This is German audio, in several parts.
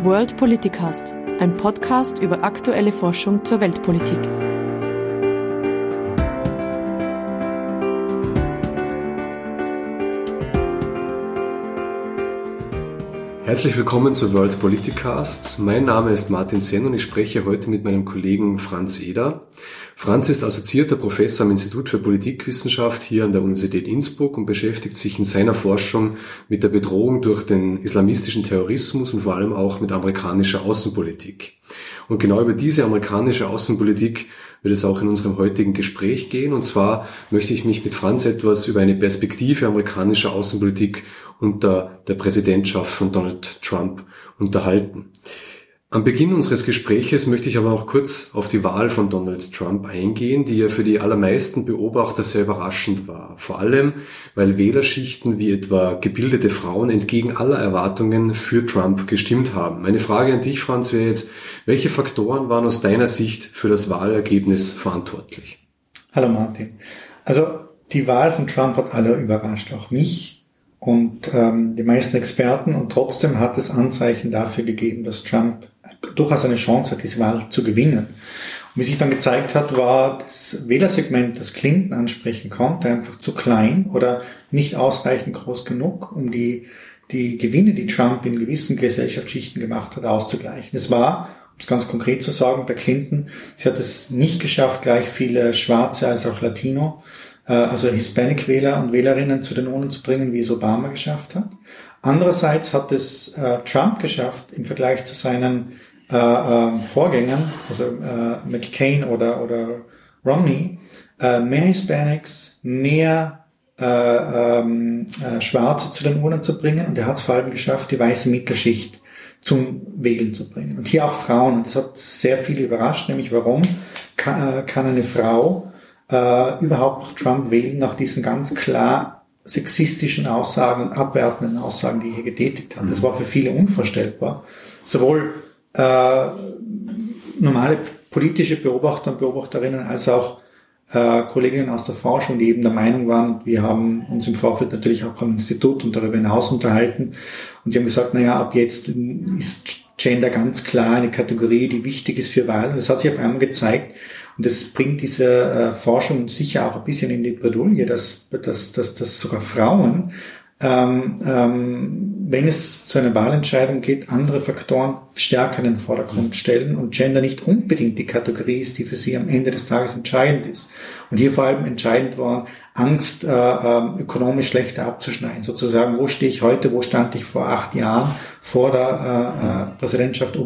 World Politicast, ein Podcast über aktuelle Forschung zur Weltpolitik. Herzlich willkommen zu World Politicast. Mein Name ist Martin Senn und ich spreche heute mit meinem Kollegen Franz Eder. Franz ist assoziierter Professor am Institut für Politikwissenschaft hier an der Universität Innsbruck und beschäftigt sich in seiner Forschung mit der Bedrohung durch den islamistischen Terrorismus und vor allem auch mit amerikanischer Außenpolitik. Und genau über diese amerikanische Außenpolitik wird es auch in unserem heutigen Gespräch gehen. Und zwar möchte ich mich mit Franz etwas über eine Perspektive amerikanischer Außenpolitik unter der Präsidentschaft von Donald Trump unterhalten. Am Beginn unseres Gespräches möchte ich aber auch kurz auf die Wahl von Donald Trump eingehen, die ja für die allermeisten Beobachter sehr überraschend war. Vor allem, weil Wählerschichten wie etwa gebildete Frauen entgegen aller Erwartungen für Trump gestimmt haben. Meine Frage an dich, Franz, wäre jetzt, welche Faktoren waren aus deiner Sicht für das Wahlergebnis verantwortlich? Hallo Martin. Also die Wahl von Trump hat alle überrascht, auch mich und die meisten Experten, und trotzdem hat es Anzeichen dafür gegeben, dass Trump durchaus eine Chance hat, diese Wahl zu gewinnen. Und wie sich dann gezeigt hat, war das Wählersegment, das Clinton ansprechen konnte, einfach zu klein oder nicht ausreichend groß genug, um die Gewinne, die Trump in gewissen Gesellschaftsschichten gemacht hat, auszugleichen. Es war, um es ganz konkret zu sagen, bei Clinton, sie hat es nicht geschafft, gleich viele Schwarze als auch Latino, also Hispanic-Wähler und Wählerinnen zu den Urnen zu bringen, wie es Obama geschafft hat. Andererseits hat es Trump geschafft, im Vergleich zu seinen Vorgängern, also McCain oder Romney, mehr Hispanics, mehr Schwarze zu den Urnen zu bringen, und er hat es vor allem geschafft, die weiße Mittelschicht zum Wählen zu bringen. Und hier auch Frauen. Und das hat sehr viele überrascht, nämlich warum kann eine Frau überhaupt noch Trump wählen, nach diesen ganz klar sexistischen Aussagen und abwertenden Aussagen, die er hier getätigt hat. Das war für viele unvorstellbar. Sowohl normale politische Beobachter und Beobachterinnen als auch Kolleginnen aus der Forschung, die eben der Meinung waren, wir haben uns im Vorfeld natürlich auch am Institut und darüber hinaus unterhalten, und die haben gesagt, naja, ab jetzt ist Gender ganz klar eine Kategorie, die wichtig ist für Wahlen, und das hat sich auf einmal gezeigt. Und das bringt diese Forschung sicher auch ein bisschen in die Bredouille, dass sogar Frauen, wenn es zu einer Wahlentscheidung geht, andere Faktoren stärker in den Vordergrund stellen und Gender nicht unbedingt die Kategorie ist, die für sie am Ende des Tages entscheidend ist. Und hier vor allem entscheidend war Angst, ökonomisch schlechter abzuschneiden. Sozusagen, wo stehe ich heute, wo stand ich vor 8 Jahren vor der Präsidentschaft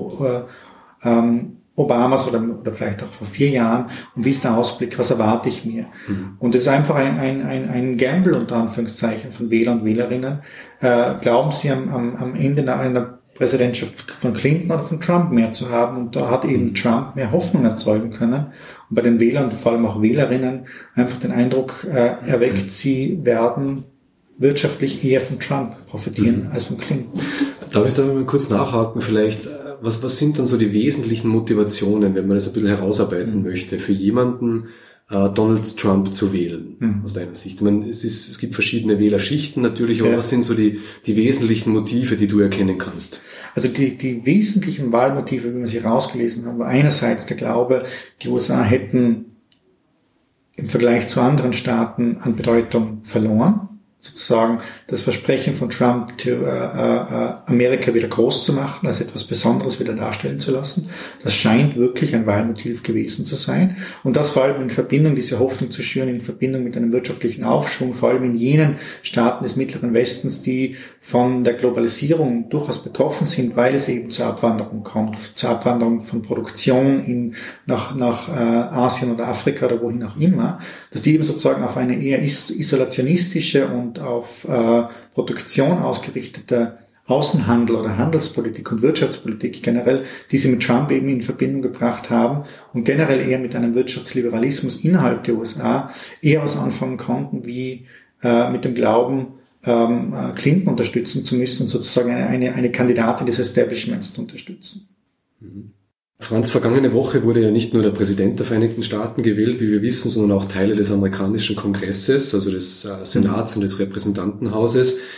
Obamas oder vielleicht auch vor 4 Jahren, und wie ist der Ausblick, was erwarte ich mir? Und es ist einfach ein Gamble unter Anführungszeichen von Wählern und Wählerinnen. Glauben sie am Ende einer Präsidentschaft von Clinton oder von Trump mehr zu haben? Und da hat eben Trump mehr Hoffnung erzeugen können und bei den Wählern und vor allem auch Wählerinnen einfach den Eindruck erweckt, sie werden wirtschaftlich eher von Trump profitieren als von Clinton. Darf ich da mal kurz nachhaken vielleicht? Was sind dann so die wesentlichen Motivationen, wenn man das ein bisschen herausarbeiten möchte, für jemanden Donald Trump zu wählen, aus deiner Sicht? Ich meine, es gibt verschiedene Wählerschichten natürlich, aber was sind so die wesentlichen Motive, die du erkennen kannst? Also die wesentlichen Wahlmotive, wie wir sie herausgelesen haben, war einerseits der Glaube, die USA hätten im Vergleich zu anderen Staaten an Bedeutung verloren. Sozusagen das Versprechen von Trump, Amerika wieder groß zu machen, als etwas Besonderes wieder darstellen zu lassen. Das scheint wirklich ein Wahlmotiv gewesen zu sein. Und das vor allem in Verbindung, diese Hoffnung zu schüren, in Verbindung mit einem wirtschaftlichen Aufschwung, vor allem in jenen Staaten des Mittleren Westens, die von der Globalisierung durchaus betroffen sind, weil es eben zur Abwanderung kommt, zur Abwanderung von Produktion nach Asien oder Afrika oder wohin auch immer, dass die eben sozusagen auf eine eher isolationistische und auf Produktion ausgerichtete Außenhandel oder Handelspolitik und Wirtschaftspolitik generell, die sie mit Trump eben in Verbindung gebracht haben und generell eher mit einem Wirtschaftsliberalismus innerhalb der USA eher was anfangen konnten, wie mit dem Glauben, Clinton unterstützen zu müssen und sozusagen eine Kandidatin des Establishments zu unterstützen. Franz, vergangene Woche wurde ja nicht nur der Präsident der Vereinigten Staaten gewählt, wie wir wissen, sondern auch Teile des amerikanischen Kongresses, also des Senats und des Repräsentantenhauses.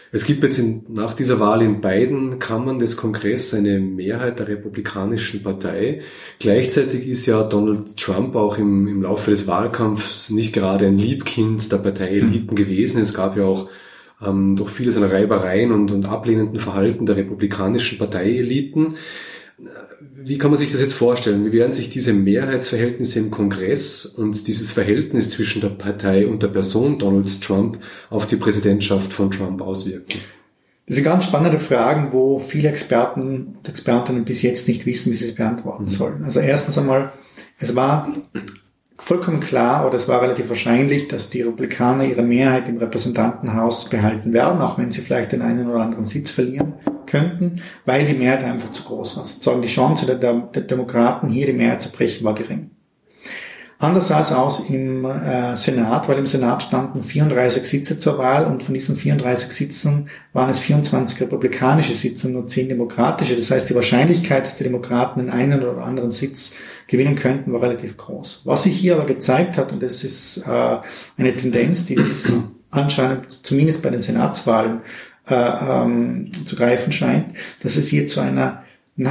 Es gibt jetzt nach dieser Wahl in beiden Kammern des Kongresses eine Mehrheit der Republikanischen Partei. Gleichzeitig ist ja Donald Trump auch im Laufe des Wahlkampfs nicht gerade ein Liebkind der Parteieliten gewesen. Es gab ja auch durch viele seiner Reibereien und ablehnenden Verhalten der republikanischen Parteieliten. Wie kann man sich das jetzt vorstellen? Wie werden sich diese Mehrheitsverhältnisse im Kongress und dieses Verhältnis zwischen der Partei und der Person Donald Trump auf die Präsidentschaft von Trump auswirken? Das sind ganz spannende Fragen, wo viele Experten und Expertinnen bis jetzt nicht wissen, wie sie es beantworten sollen. Also erstens einmal, es war vollkommen klar oder es war relativ wahrscheinlich, dass die Republikaner ihre Mehrheit im Repräsentantenhaus behalten werden, auch wenn sie vielleicht den einen oder anderen Sitz verlieren könnten, weil die Mehrheit einfach zu groß war. Sozusagen die Chance der Demokraten, hier die Mehrheit zu brechen, war gering. Anders sah es aus im Senat, weil im Senat standen 34 Sitze zur Wahl und von diesen 34 Sitzen waren es 24 republikanische Sitze und nur 10 demokratische. Das heißt, die Wahrscheinlichkeit, dass die Demokraten den einen oder anderen Sitz gewinnen könnten, war relativ groß. Was sich hier aber gezeigt hat, und das ist eine Tendenz, die das anscheinend zumindest bei den Senatswahlen zu greifen scheint, dass es hier zu einer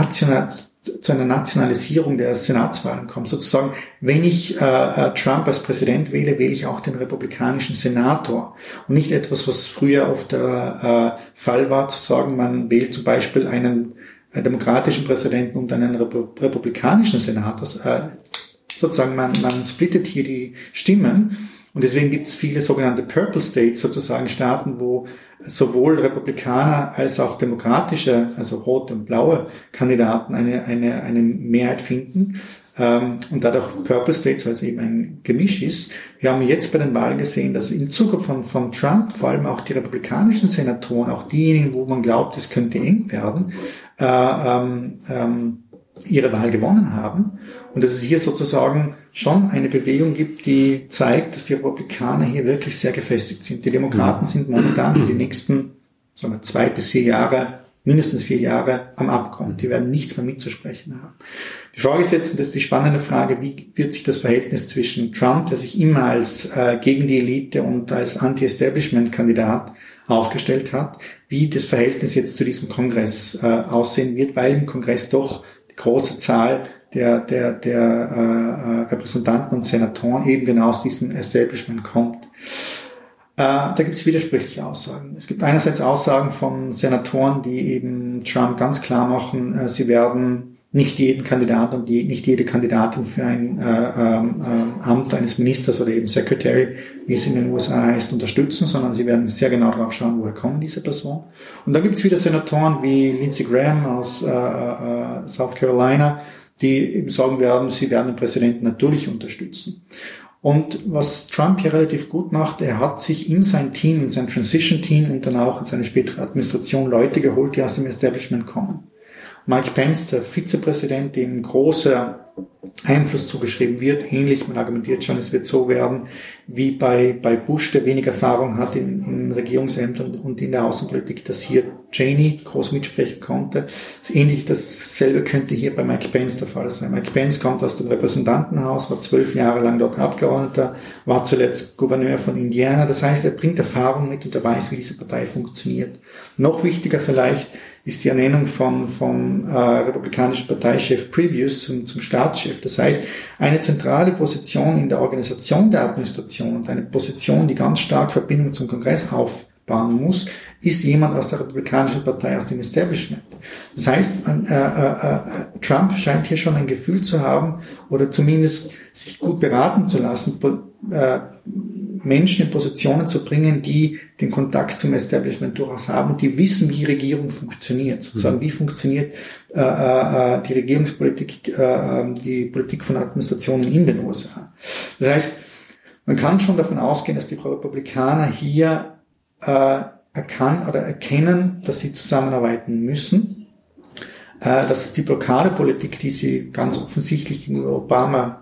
Nationalisierung der Senatswahlen kommt. Sozusagen, wenn ich Trump als Präsident wähle, wähle ich auch den republikanischen Senator. Und nicht etwas, was früher oft der Fall war, zu sagen, man wählt zum Beispiel einen demokratischen Präsidenten und einen republikanischen Senator. Sozusagen, man splittet hier die Stimmen. Und deswegen gibt es viele sogenannte Purple States, sozusagen Staaten, wo sowohl Republikaner als auch demokratische, also rote und blaue Kandidaten eine Mehrheit finden. Und dadurch Purple States, weil es eben ein Gemisch ist. Wir haben jetzt bei den Wahlen gesehen, dass im Zuge von Trump vor allem auch die republikanischen Senatoren, auch diejenigen, wo man glaubt, es könnte eng werden, ihre Wahl gewonnen haben. Und dass es hier sozusagen schon eine Bewegung gibt, die zeigt, dass die Republikaner hier wirklich sehr gefestigt sind. Die Demokraten sind momentan für die nächsten, 2 bis 4 Jahre, mindestens 4 Jahre am Abgrund. Die werden nichts mehr mitzusprechen haben. Die Frage ist jetzt, und das ist die spannende Frage, wie wird sich das Verhältnis zwischen Trump, der sich immer als gegen die Elite und als Anti-Establishment-Kandidat aufgestellt hat, wie das Verhältnis jetzt zu diesem Kongress aussehen wird, weil im Kongress doch die große Zahl der Repräsentanten und Senatoren eben genau aus diesem Establishment kommt. Da gibt es widersprüchliche Aussagen. Es gibt einerseits Aussagen von Senatoren, die eben Trump ganz klar machen, sie werden nicht jeden Kandidaten und nicht jede Kandidatin für ein Amt eines Ministers oder eben Secretary, wie es in den USA heißt, unterstützen, sondern sie werden sehr genau darauf schauen, woher kommen diese Personen. Und dann gibt es wieder Senatoren wie Lindsey Graham aus South Carolina, die eben sagen werden, sie werden den Präsidenten natürlich unterstützen. Und was Trump hier relativ gut macht, er hat sich in sein Team, in sein Transition-Team und dann auch in seine spätere Administration Leute geholt, die aus dem Establishment kommen. Mike Pence, der Vizepräsident, dem großer Einfluss zugeschrieben wird, ähnlich, man argumentiert schon, es wird so werden, wie bei Bush, der wenig Erfahrung hat in Regierungsämtern und in der Außenpolitik, dass hier Cheney groß mitsprechen konnte. Dasselbe könnte hier bei Mike Pence der Fall sein. Mike Pence kommt aus dem Repräsentantenhaus, war 12 Jahre lang dort Abgeordneter, war zuletzt Gouverneur von Indiana. Das heißt, er bringt Erfahrung mit und er weiß, wie diese Partei funktioniert. Noch wichtiger vielleicht ist die Ernennung vom republikanischen Parteichef Previous zum Staatschef. Das heißt, eine zentrale Position in der Organisation der Administration und eine Position, die ganz stark Verbindung zum Kongress aufbauen muss, ist jemand aus der Republikanischen Partei, aus dem Establishment. Das heißt, Trump scheint hier schon ein Gefühl zu haben oder zumindest sich gut beraten zu lassen, Menschen in Positionen zu bringen, die den Kontakt zum Establishment durchaus haben und die wissen, wie Regierung funktioniert. Sozusagen, wie funktioniert die Regierungspolitik, die Politik von Administrationen in den USA. Das heißt, man kann schon davon ausgehen, dass die Republikaner hier erkennen, dass sie zusammenarbeiten müssen, dass die Blockadepolitik, die sie ganz offensichtlich gegenüber Obama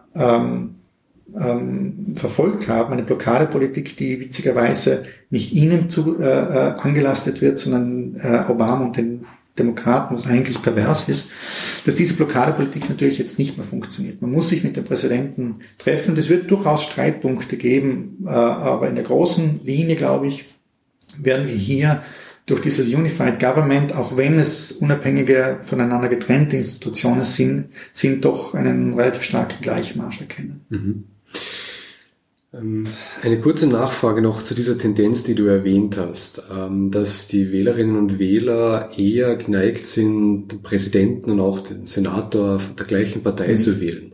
verfolgt haben, eine Blockadepolitik, die witzigerweise nicht ihnen angelastet wird, sondern Obama und den Demokraten, was eigentlich pervers ist, dass diese Blockadepolitik natürlich jetzt nicht mehr funktioniert. Man muss sich mit dem Präsidenten treffen. Es wird durchaus Streitpunkte geben, aber in der großen Linie, glaube ich, werden wir hier durch dieses Unified Government, auch wenn es unabhängige, voneinander getrennte Institutionen sind doch einen relativ starken Gleichmarsch erkennen. Mhm. Eine kurze Nachfrage noch zu dieser Tendenz, die du erwähnt hast, dass die Wählerinnen und Wähler eher geneigt sind, den Präsidenten und auch den Senator der gleichen Partei zu wählen.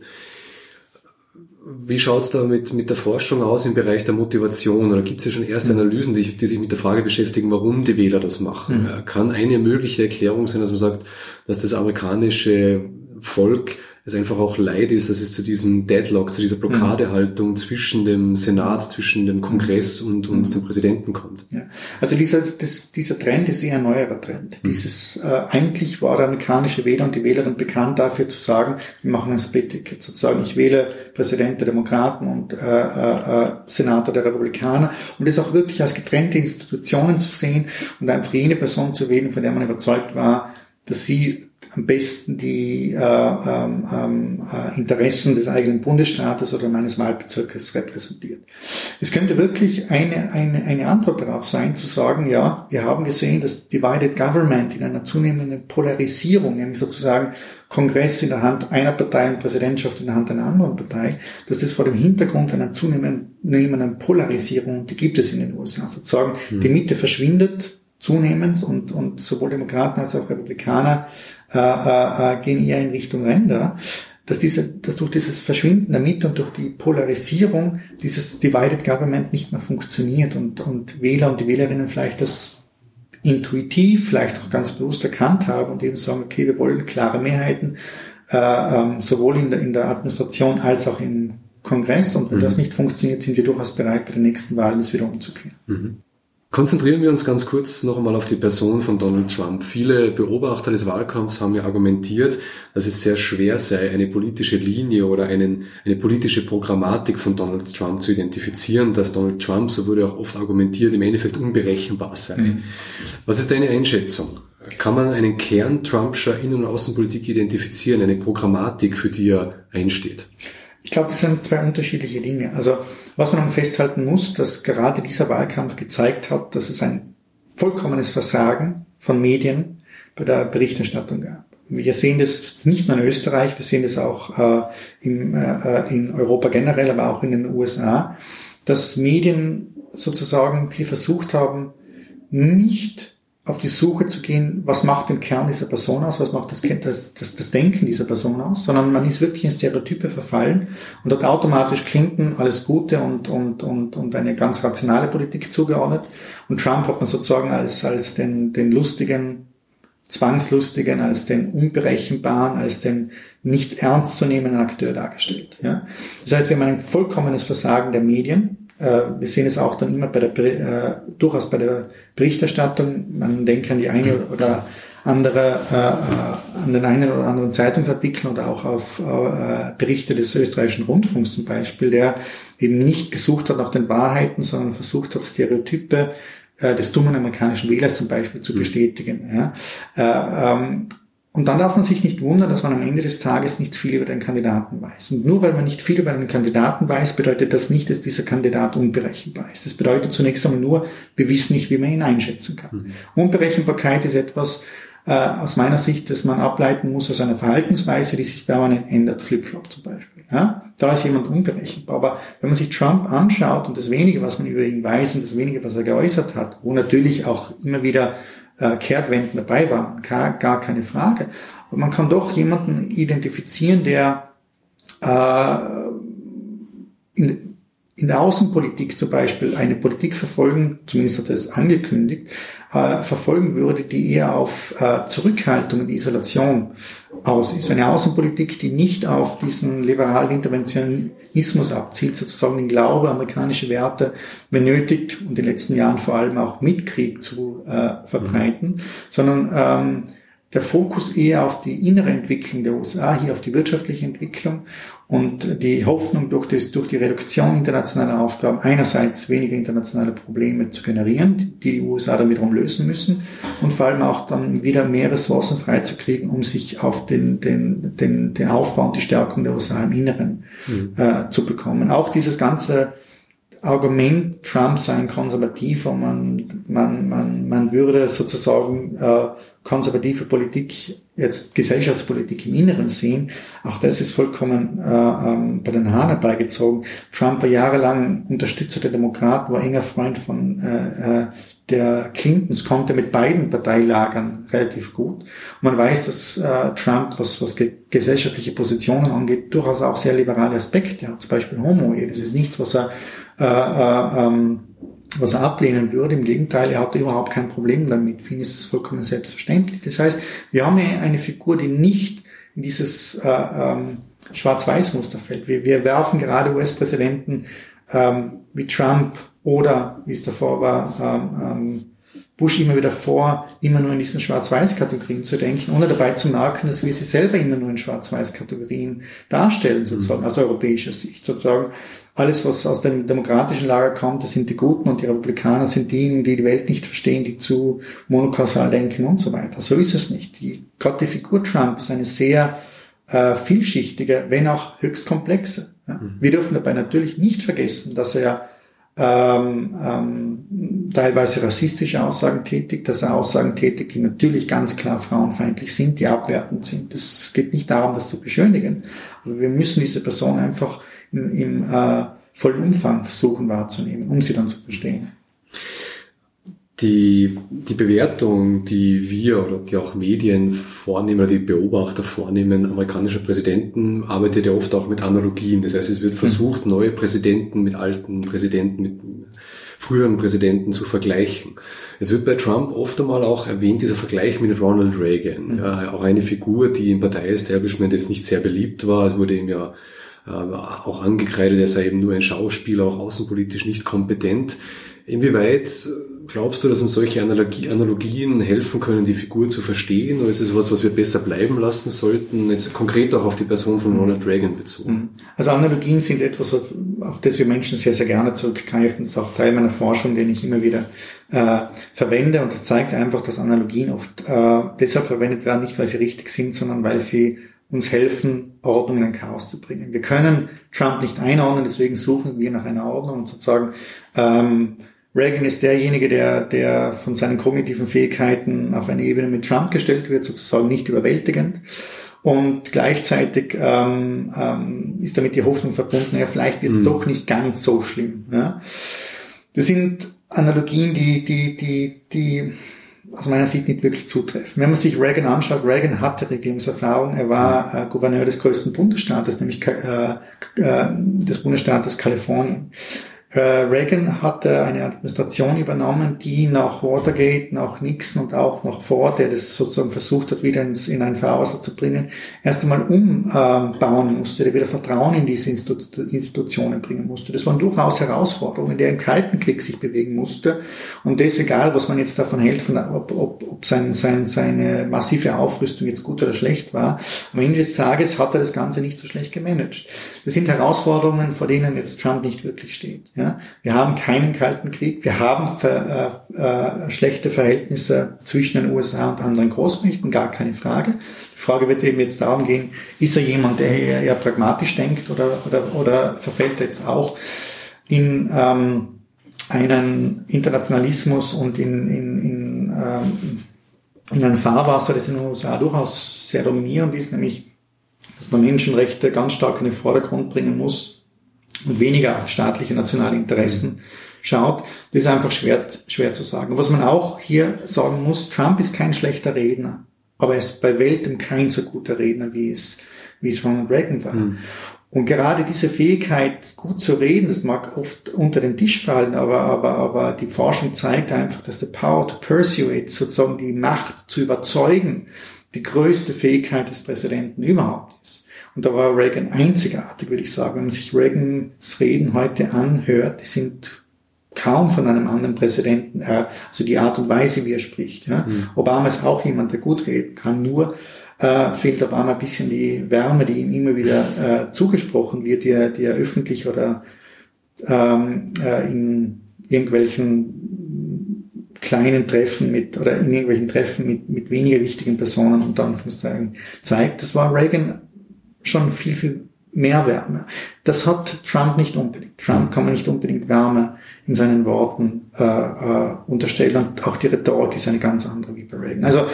Wie schaut's da mit der Forschung aus im Bereich der Motivation? Oder gibt es ja schon erste Analysen, die sich mit der Frage beschäftigen, warum die Wähler das machen? Kann eine mögliche Erklärung sein, dass man sagt, dass das amerikanische Volk es einfach auch leid ist, dass es zu diesem Deadlock, zu dieser Blockadehaltung zwischen dem Senat, zwischen dem Kongress und dem Präsidenten kommt? Ja. Also dieser Trend ist eher ein neuerer Trend. Eigentlich war der amerikanische Wähler und die Wählerin bekannt dafür zu sagen, wir machen ein Split-Ticket. Sozusagen, ich wähle Präsident der Demokraten und Senator der Republikaner, und das auch wirklich als getrennte Institutionen zu sehen und einfach jene Person zu wählen, von der man überzeugt war, dass sie am besten die Interessen des eigenen Bundesstaates oder meines Wahlbezirkes repräsentiert. Es könnte wirklich eine Antwort darauf sein, zu sagen, ja, wir haben gesehen, dass Divided Government in einer zunehmenden Polarisierung, nämlich sozusagen Kongress in der Hand einer Partei und Präsidentschaft in der Hand einer anderen Partei, dass das vor dem Hintergrund einer zunehmenden Polarisierung, die gibt es in den USA, sozusagen, die Mitte verschwindet zunehmend und sowohl Demokraten als auch Republikaner gehen eher in Richtung Ränder, dass durch dieses Verschwinden der Mitte und durch die Polarisierung dieses Divided Government nicht mehr funktioniert und Wähler und die Wählerinnen vielleicht das intuitiv, vielleicht auch ganz bewusst erkannt haben und eben sagen, okay, wir wollen klare Mehrheiten, sowohl in der Administration als auch im Kongress, und wenn das nicht funktioniert, sind wir durchaus bereit, bei den nächsten Wahlen das wieder umzukehren. Konzentrieren wir uns ganz kurz noch einmal auf die Person von Donald Trump. Viele Beobachter des Wahlkampfs haben ja argumentiert, dass es sehr schwer sei, eine politische Linie oder eine politische Programmatik von Donald Trump zu identifizieren, dass Donald Trump, so wurde auch oft argumentiert, im Endeffekt unberechenbar sei. Was ist deine Einschätzung? Kann man einen Kern Trumpscher Innen- und Außenpolitik identifizieren, eine Programmatik, für die er einsteht? Ich glaube, das sind zwei unterschiedliche Dinge. Also was man festhalten muss, dass gerade dieser Wahlkampf gezeigt hat, dass es ein vollkommenes Versagen von Medien bei der Berichterstattung gab. Wir sehen das nicht nur in Österreich, wir sehen das auch in Europa generell, aber auch in den USA, dass Medien sozusagen hier versucht haben, nicht auf die Suche zu gehen, was macht den Kern dieser Person aus, was macht das Denken dieser Person aus, sondern man ist wirklich in Stereotype verfallen und hat automatisch Clinton alles Gute und eine ganz rationale Politik zugeordnet, und Trump hat man sozusagen als den lustigen, zwangslustigen, als den unberechenbaren, als den nicht ernstzunehmenden Akteur dargestellt. Ja? Das heißt, wir haben ein vollkommenes Versagen der Medien. Wir sehen es auch dann immer durchaus bei der Berichterstattung. Man denkt an die eine oder andere, an den einen oder anderen Zeitungsartikel oder auch auf Berichte des österreichischen Rundfunks zum Beispiel, der eben nicht gesucht hat nach den Wahrheiten, sondern versucht hat, Stereotype des dummen amerikanischen Wählers zum Beispiel zu bestätigen. Ja. Und dann darf man sich nicht wundern, dass man am Ende des Tages nicht viel über den Kandidaten weiß. Und nur weil man nicht viel über einen Kandidaten weiß, bedeutet das nicht, dass dieser Kandidat unberechenbar ist. Das bedeutet zunächst einmal nur, wir wissen nicht, wie man ihn einschätzen kann. Unberechenbarkeit ist etwas, aus meiner Sicht, das man ableiten muss aus einer Verhaltensweise, die sich permanent ändert, Flip-Flop zum Beispiel. Ja? Da ist jemand unberechenbar. Aber wenn man sich Trump anschaut und das Wenige, was man über ihn weiß und das Wenige, was er geäußert hat, wo natürlich auch immer wieder Kehrtwenden dabei waren, gar keine Frage. Aber man kann doch jemanden identifizieren, der in der Außenpolitik zum Beispiel eine Politik verfolgen, zumindest hat er es angekündigt, verfolgen würde, die eher auf Zurückhaltung und Isolation aus ist. Eine Außenpolitik, die nicht auf diesen liberalen Interventionismus abzielt, sozusagen den Glaube, amerikanische Werte benötigt und in den letzten Jahren vor allem auch mit Krieg zu verbreiten, sondern der Fokus eher auf die innere Entwicklung der USA, hier auf die wirtschaftliche Entwicklung und die Hoffnung durch die Reduktion internationaler Aufgaben einerseits weniger internationale Probleme zu generieren, die USA dann wiederum lösen müssen, und vor allem auch dann wieder mehr Ressourcen freizukriegen, um sich auf den Aufbau und die Stärkung der USA im Inneren zu bekommen. Auch dieses ganze Argument, Trump sei ein Konservativer, man würde sozusagen konservative Politik, jetzt Gesellschaftspolitik im Inneren sehen, auch das ist vollkommen bei den Haaren herbeigezogen. Trump war jahrelang Unterstützer der Demokraten, war enger Freund von der Clintons, konnte mit beiden Parteilagern relativ gut. Und man weiß, dass Trump, was gesellschaftliche Positionen angeht, durchaus auch sehr liberale Aspekte hat. Zum Beispiel Homo-Ehe. Das ist nichts, was er ablehnen würde. Im Gegenteil, er hatte überhaupt kein Problem damit. Für ihn ist es vollkommen selbstverständlich. Das heißt, wir haben hier eine Figur, die nicht in dieses Schwarz-Weiß-Muster fällt. Wir werfen gerade US-Präsidenten wie Trump oder, wie es davor war, Bush immer wieder vor, immer nur in diesen Schwarz-Weiß-Kategorien zu denken, ohne dabei zu merken, dass wir sie selber immer nur in Schwarz-Weiß-Kategorien darstellen, sozusagen, aus europäischer Sicht, sozusagen. Alles, was aus dem demokratischen Lager kommt, das sind die Guten und die Republikaner sind diejenigen, die die Welt nicht verstehen, die zu monokausal denken und so weiter. So ist es nicht. Gerade die Figur Trump ist eine sehr vielschichtige, wenn auch höchst komplexe. Ja. Wir dürfen dabei natürlich nicht vergessen, dass er teilweise rassistische Aussagen tätigt, dass er Aussagen tätigt, die natürlich ganz klar frauenfeindlich sind, die abwertend sind. Es geht nicht darum, das zu beschönigen. Aber wir müssen diese Person einfach im vollen Umfang versuchen wahrzunehmen, um sie dann zu verstehen. Die Bewertung, die wir oder die auch Medien vornehmen oder die Beobachter vornehmen, amerikanischer Präsidenten, arbeitet ja oft auch mit Analogien. Das heißt, es wird versucht, neue Präsidenten mit alten Präsidenten, mit früheren Präsidenten zu vergleichen. Es wird bei Trump oft einmal auch erwähnt, dieser Vergleich mit Ronald Reagan. Ja, auch eine Figur, die im Partei-Establishment jetzt nicht sehr beliebt war. Es wurde ihm ja auch angekreidet, er sei eben nur ein Schauspieler, auch außenpolitisch nicht kompetent. Inwieweit glaubst du, dass uns solche Analogien helfen können, die Figur zu verstehen? Oder ist es was wir besser bleiben lassen sollten? Jetzt konkret auch auf die Person von Ronald Reagan bezogen. Also Analogien sind etwas, auf das wir Menschen sehr, sehr gerne zurückgreifen. Das ist auch Teil meiner Forschung, den ich immer wieder verwende. Und das zeigt einfach, dass Analogien oft deshalb verwendet werden, nicht weil sie richtig sind, sondern weil sie uns helfen, Ordnung in ein Chaos zu bringen. Wir können Trump nicht einordnen, deswegen suchen wir nach einer Ordnung und sozusagen Reagan ist derjenige, der von seinen kognitiven Fähigkeiten auf eine Ebene mit Trump gestellt wird, sozusagen nicht überwältigend. Und gleichzeitig ist damit die Hoffnung verbunden, ja, vielleicht wird es doch nicht ganz so schlimm. Ja. Das sind Analogien, die aus meiner Sicht nicht wirklich zutreffen. Wenn man sich Reagan anschaut, Reagan hatte Regierungserfahrung, er war Gouverneur des größten Bundesstaates, nämlich des Bundesstaates Kalifornien. Reagan hatte eine Administration übernommen, die nach Watergate, nach Nixon und auch nach Ford, der das sozusagen versucht hat, wieder in ein Fahrwasser zu bringen, erst einmal umbauen musste, der wieder Vertrauen in diese Institutionen bringen musste. Das waren durchaus Herausforderungen, der im Kalten Krieg sich bewegen musste. Und das, egal, was man jetzt davon hält, ob seine massive Aufrüstung jetzt gut oder schlecht war, am Ende des Tages hat er das Ganze nicht so schlecht gemanagt. Das sind Herausforderungen, vor denen jetzt Trump nicht wirklich steht. Ja, wir haben keinen Kalten Krieg, wir haben schlechte Verhältnisse zwischen den USA und anderen Großmächten, gar keine Frage. Die Frage wird eben jetzt darum gehen, ist er jemand, der eher pragmatisch denkt oder verfällt er jetzt auch in einen Internationalismus und in ein Fahrwasser, das in den USA durchaus sehr dominierend ist, nämlich dass man Menschenrechte ganz stark in den Vordergrund bringen muss und weniger auf staatliche, nationale Interessen schaut. Das ist einfach schwer zu sagen. Was man auch hier sagen muss, Trump ist kein schlechter Redner, aber er ist bei weitem kein so guter Redner, wie es Ronald Reagan war. Und gerade diese Fähigkeit, gut zu reden, das mag oft unter den Tisch fallen, aber die Forschung zeigt einfach, dass the power to persuade, sozusagen die Macht zu überzeugen, die größte Fähigkeit des Präsidenten überhaupt ist. Und da war Reagan einzigartig, würde ich sagen. Wenn man sich Reagans Reden heute anhört, die sind kaum von einem anderen Präsidenten, also die Art und Weise, wie er spricht. Ja. Obama ist auch jemand, der gut reden kann, nur fehlt Obama ein bisschen die Wärme, die ihm immer wieder zugesprochen wird, die er öffentlich oder in irgendwelchen kleinen Treffen mit weniger wichtigen Personen unter Anführungszeichen zeigt. Das war Reagan schon viel, viel mehr Wärme. Das hat Trump nicht unbedingt. Trump kann man nicht unbedingt Wärme in seinen Worten unterstellen, und auch die Rhetorik ist eine ganz andere wie bei Reagan. Also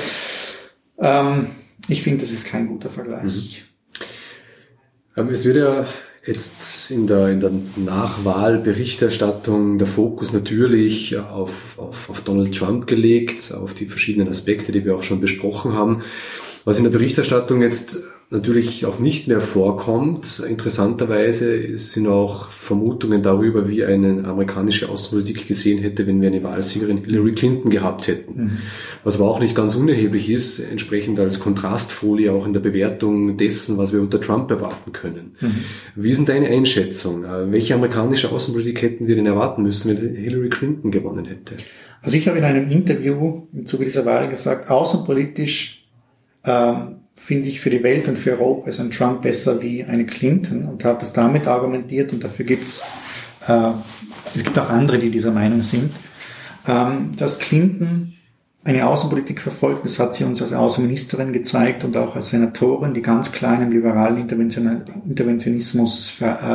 ich finde, das ist kein guter Vergleich. Es wird ja jetzt in der Nachwahlberichterstattung der Fokus natürlich auf Donald Trump gelegt, auf die verschiedenen Aspekte, die wir auch schon besprochen haben. Was in der Berichterstattung jetzt natürlich auch nicht mehr vorkommt, interessanterweise sind auch Vermutungen darüber, wie eine amerikanische Außenpolitik gesehen hätte, wenn wir eine Wahlsiegerin Hillary Clinton gehabt hätten. Was aber auch nicht ganz unerheblich ist, entsprechend als Kontrastfolie auch in der Bewertung dessen, was wir unter Trump erwarten können. Wie ist denn deine Einschätzung? Welche amerikanische Außenpolitik hätten wir denn erwarten müssen, wenn Hillary Clinton gewonnen hätte? Also ich habe in einem Interview im Zuge dieser Wahl gesagt, außenpolitisch finde ich für die Welt und für Europa ist ein Trump besser wie eine Clinton, und habe das damit argumentiert, und dafür es gibt auch andere, die dieser Meinung sind, dass Clinton eine Außenpolitik verfolgt. Das hat sie uns als Außenministerin gezeigt und auch als Senatorin, die ganz kleinen liberalen Interventionismus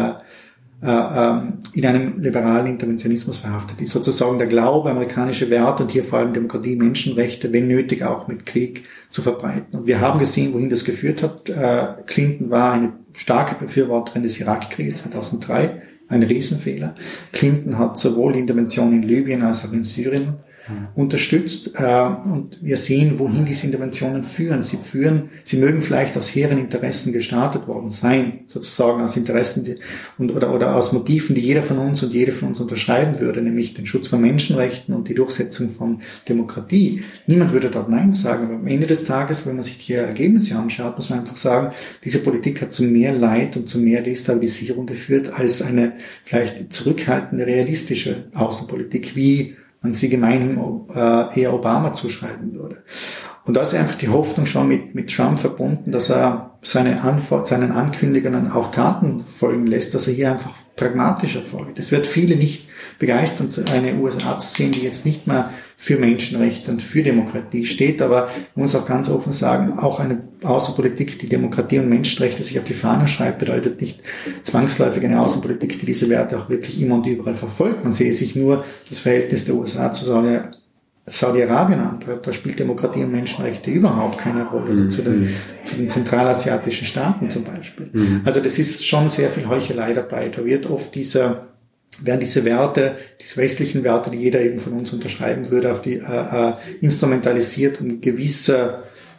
in einem liberalen Interventionismus verhaftet ist. Sozusagen der Glaube, amerikanische Werte und hier vor allem Demokratie, Menschenrechte, wenn nötig auch mit Krieg zu verbreiten. Und wir haben gesehen, wohin das geführt hat. Clinton war eine starke Befürworterin des Irakkriegs 2003, ein Riesenfehler. Clinton hat sowohl die Intervention in Libyen als auch in Syrien unterstützt, und wir sehen, wohin diese Interventionen führen. Sie mögen vielleicht aus hehren Interessen gestartet worden sein, sozusagen aus Interessen oder aus Motiven, die jeder von uns und jede von uns unterschreiben würde, nämlich den Schutz von Menschenrechten und die Durchsetzung von Demokratie. Niemand würde dort Nein sagen, aber am Ende des Tages, wenn man sich die Ergebnisse anschaut, muss man einfach sagen, diese Politik hat zu mehr Leid und zu mehr Destabilisierung geführt als eine vielleicht zurückhaltende, realistische Außenpolitik, wie man sie gemeinhin eher Obama zuschreiben würde. Und da ist einfach die Hoffnung schon mit Trump verbunden, dass er seinen Ankündigungen auch Taten folgen lässt, dass er hier einfach pragmatischer vorgeht. Es wird viele nicht begeistern, eine USA zu sehen, die jetzt nicht mehr für Menschenrechte und für Demokratie steht, aber man muss auch ganz offen sagen, auch eine Außenpolitik, die Demokratie und Menschenrechte sich auf die Fahne schreibt, bedeutet nicht zwangsläufig eine Außenpolitik, die diese Werte auch wirklich immer und überall verfolgt. Man sehe sich nur das Verhältnis der USA zu Saudi-Arabien an. Da spielt Demokratie und Menschenrechte überhaupt keine Rolle. Zu den zentralasiatischen Staaten zum Beispiel. Also das ist schon sehr viel Heuchelei dabei. Da wird oft werden diese Werte, diese westlichen Werte, die jeder eben von uns unterschreiben würde, auf die instrumentalisiert, um gewisse